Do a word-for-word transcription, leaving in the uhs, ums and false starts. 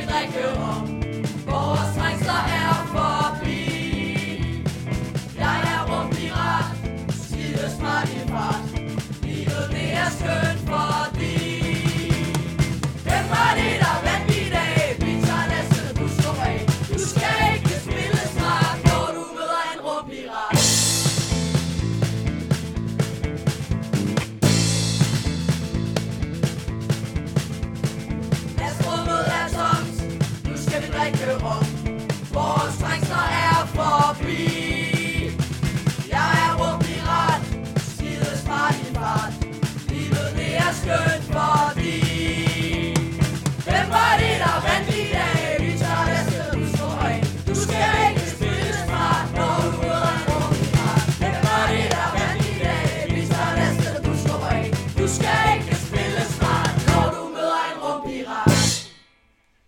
drikke om. Vores trængsler er forbi. Jeg er rumpirat, skide smart i fart. Livet det er skønt fordi. Hvem var det, der vandt i dag? Vi tager læsset, du slår af. Du skal ikke spille smart, når du møder en rumpirat. Rummet er tomt, nu skal vi drikke om. Vores trængsler er forbi. Jeg er rumpirat, skide smart i fart. Livet det er skønt